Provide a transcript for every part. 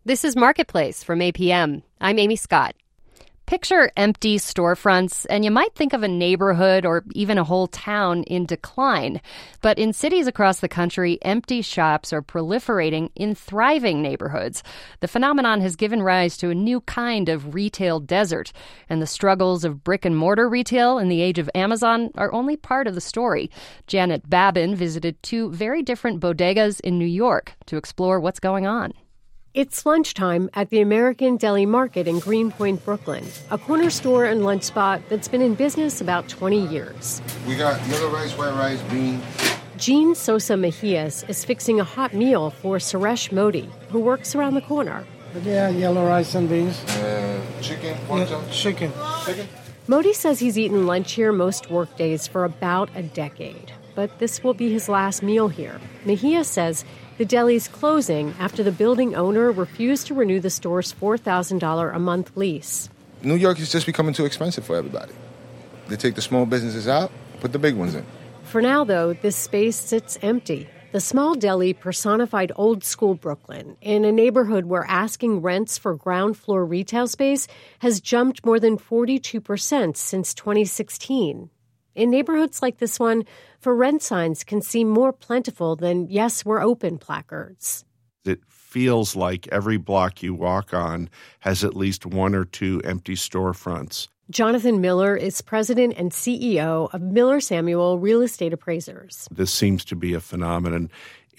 This is Marketplace from APM. I'm Amy Scott. Picture empty storefronts, and you might think of a neighborhood or even a whole town in decline. But in cities across the country, empty shops are proliferating in thriving neighborhoods. The phenomenon has given rise to a new kind of retail desert, and the struggles of brick-and-mortar retail in the age of Amazon are only part of the story. Janet Babin visited two very different bodegas in New York to explore what's going on. It's lunchtime at the American Deli Market in Greenpoint, Brooklyn, a corner store and lunch spot that's been in business about 20 years. We got yellow rice, white rice, beans. Jean Sosa Mejias is fixing a hot meal for Suresh Modi, who works around the corner. Yeah, yellow rice and beans. Chicken, chicken. Modi says he's eaten lunch here most workdays for about a decade, but this will be his last meal here. Mejia says the deli's closing after the building owner refused to renew the store's $4,000 a month lease. New York is just becoming too expensive for everybody. They take the small businesses out, put the big ones in. For now, though, this space sits empty. The small deli personified old-school Brooklyn in a neighborhood where asking rents for ground-floor retail space has jumped more than 42% since 2016. In neighborhoods like this one, for rent signs can seem more plentiful than "Yes, we're open" placards. It feels like every block you walk on has at least one or two empty storefronts. Jonathan Miller is president and CEO of Miller Samuel Real Estate Appraisers. This seems to be a phenomenon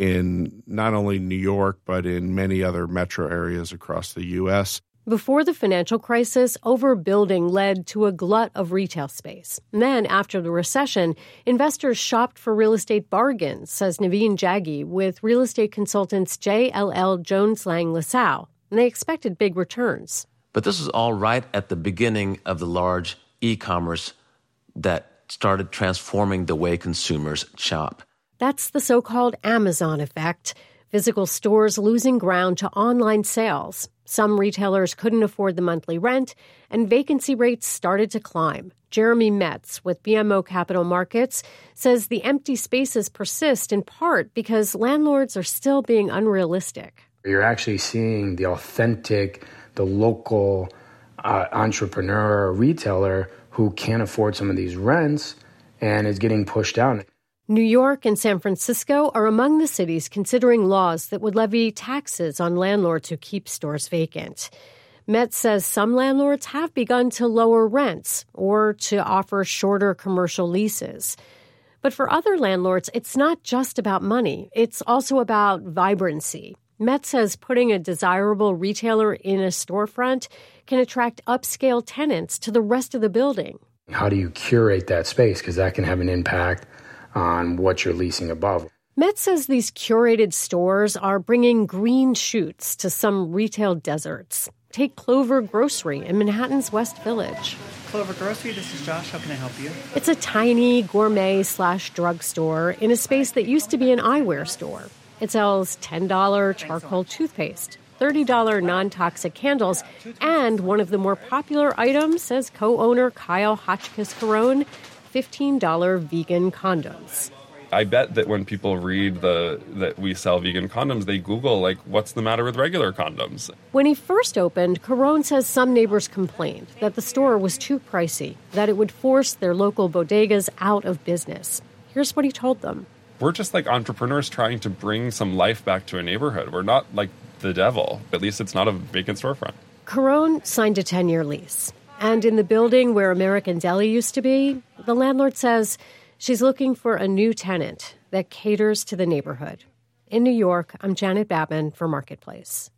in not only New York, but in many other metro areas across the U.S. Before the financial crisis, overbuilding led to a glut of retail space. And then, after the recession, investors shopped for real estate bargains, says Naveen Jaggi with real estate consultants JLL Jones Lang LaSalle. And they expected big returns. But this is all right at the beginning of the large e-commerce that started transforming the way consumers shop. That's the so-called Amazon effect. Physical stores losing ground to online sales. Some retailers couldn't afford the monthly rent, and vacancy rates started to climb. Jeremy Metz with BMO Capital Markets says the empty spaces persist in part because landlords are still being unrealistic. You're actually seeing the authentic, the local entrepreneur or retailer who can't afford some of these rents and is getting pushed out. New York and San Francisco are among the cities considering laws that would levy taxes on landlords who keep stores vacant. Metz says some landlords have begun to lower rents or to offer shorter commercial leases. But for other landlords, it's not just about money. It's also about vibrancy. Metz says putting a desirable retailer in a storefront can attract upscale tenants to the rest of the building. How do you curate that space? Because that can have an impact on what you're leasing above. Metz says these curated stores are bringing green shoots to some retail deserts. Take Clover Grocery in Manhattan's West Village. Clover Grocery, this is Josh. How can I help you? It's a tiny gourmet/drugstore in a space that used to be an eyewear store. It sells $10 charcoal toothpaste, $30 non-toxic candles, and one of the more popular items, says co-owner Kyle Hotchkiss-Carone, $15 vegan condoms. I bet that when people read that we sell vegan condoms, they Google, what's the matter with regular condoms? When he first opened, Carone says some neighbors complained that the store was too pricey, that it would force their local bodegas out of business. Here's what he told them. We're just like entrepreneurs trying to bring some life back to a neighborhood. We're not like the devil. At least it's not a vacant storefront. Carone signed a 10-year lease. And in the building where American Deli used to be, the landlord says she's looking for a new tenant that caters to the neighborhood. In New York, I'm Janet Babin for Marketplace.